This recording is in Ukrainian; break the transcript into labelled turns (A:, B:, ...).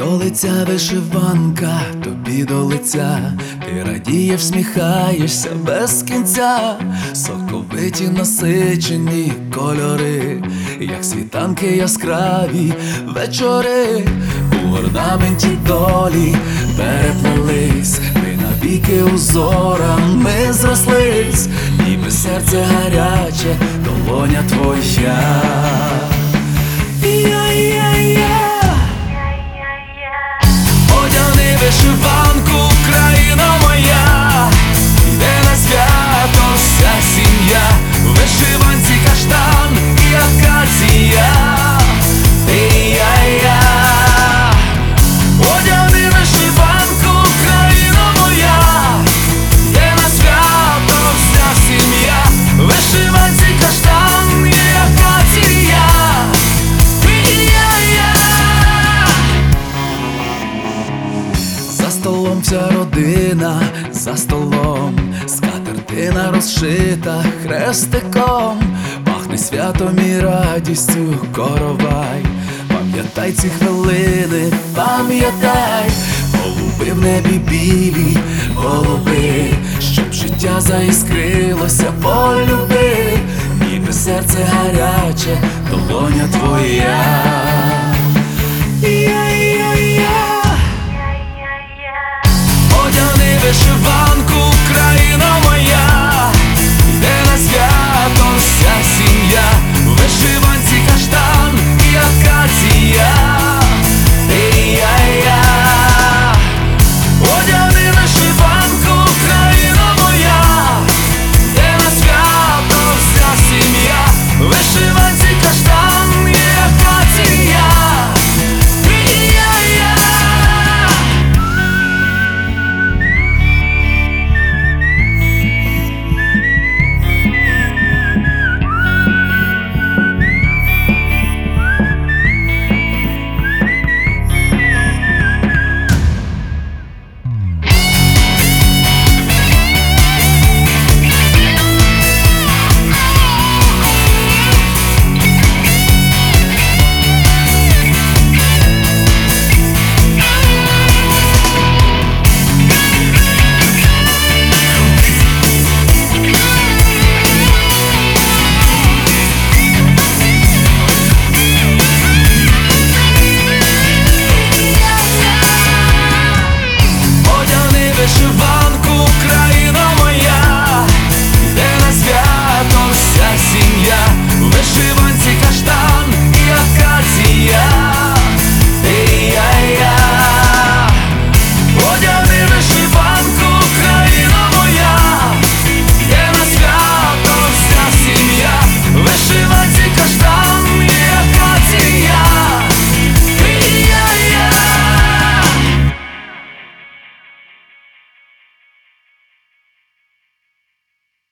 A: До лиця вишиванка, тобі до лиця, ти радієш, всміхаєшся без кінця, соковиті насичені кольори, як світанки яскраві вечори, у орнаменті долі переплелись, ми навіки узорами зрослись, ніби серце гаряче, долоня твоя. Одягни вишиванку, країна моя, йде на свято вся сім'я, в вишиванці каштан і акація. Одягни вишиванку, країна моя, йде на свято вся сім'я, в вишиванці каштан і акація. За столом вся родина, за столом скатертина розшита хрестиком, пахне святом і радістю коровай. Пам'ятай ці хвилини, пам'ятай, голуби в небі білі, голуби, щоб життя заіскрилося, полюби, ніби серце гаряче, долоня твоя.